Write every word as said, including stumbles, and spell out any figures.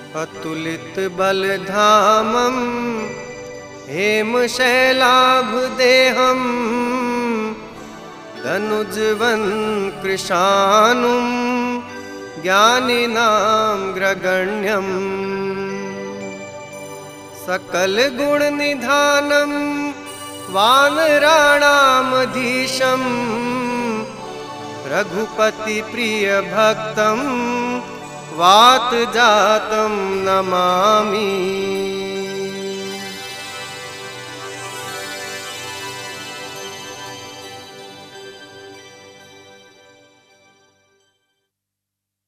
अतुलित बलधामं हेमशैलाभदेहं दनुजवन् कृशानुं ज्ञानिनां ग्रगण्यम् सकलगुणनिधानं वानराणामधीशं रघुपतिप्रियभक्तं वातजातं नमामि।